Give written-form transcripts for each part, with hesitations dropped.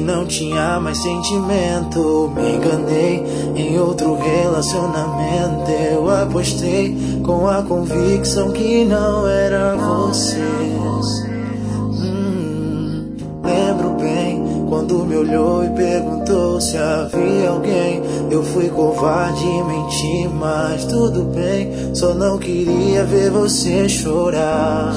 não tinha mais sentimento. Me enganei em outro relacionamento. Eu apostei com a convicção que não era você. Lembro bem quando me olhou e perguntou se havia alguém. Eu fui covarde e menti, mas tudo bem. Só não queria ver você chorar.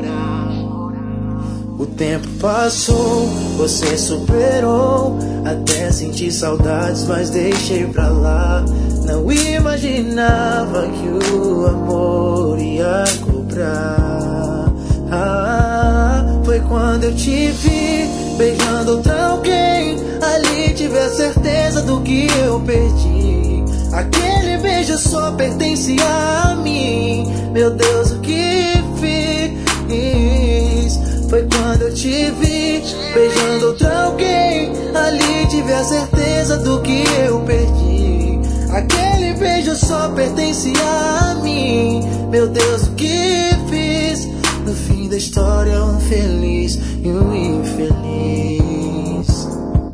O tempo passou, você superou. Até senti saudades, mas deixei pra lá. Não imaginava que o amor ia cobrar. Foi quando eu te vi beijando outra alguém. Ali tive a certeza do que eu perdi. Aquele beijo só pertencia a mim. Meu Deus, o que fiz? Foi quando eu te vi beijando outra alguém. Ali tive a certeza do que eu perdi. Aquele beijo só pertencia a mim. Meu Deus, o que fiz? No fim da história, um feliz e um infeliz.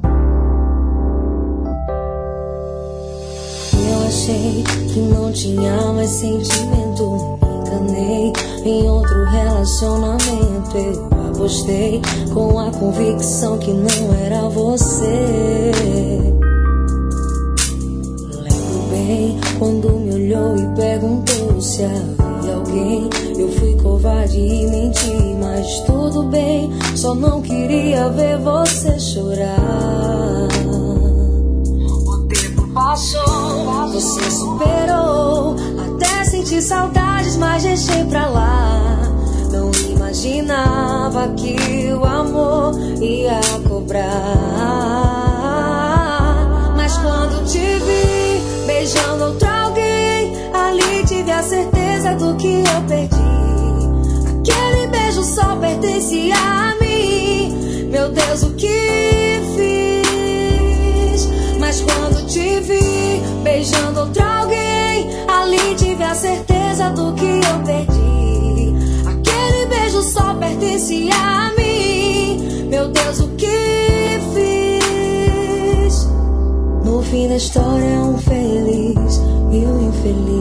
Eu achei que não tinha mais sentimento. Me enganei em outro relacionamento. Eu apostei com a convicção que não era você. Lembro bem quando me olhou e perguntou se havia alguém. Eu fui covarde e menti, mas tudo bem. Só não queria ver você chorar. O tempo passou, você superou. Até senti saudades, mas deixei pra lá. Não imaginava que o amor ia cobrar. Mas quando te vi beijando outra alguém, ali tive a certeza do que eu perdi. Aquele beijo só pertencia a mim. Meu Deus, o que fiz? Mas quando te vi beijando outra alguém, ali tive a certeza do que eu perdi. Aquele beijo só pertencia a mim. Meu Deus, o que fiz? No fim da história, um feliz e um infeliz.